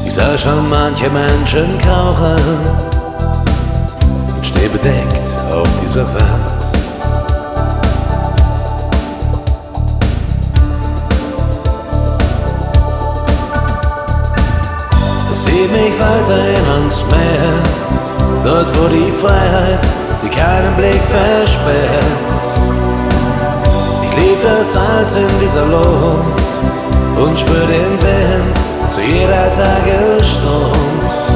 Ich sah schon manche Menschen krauchen und steh bedeckt auf dieser Welt. Sieh mich weiterhin ans Meer, dort wo die Freiheit dir keinen Blick versperrt. Ich lieb das Salz in dieser Luft und spür den Wind zu jeder Tagesstunde.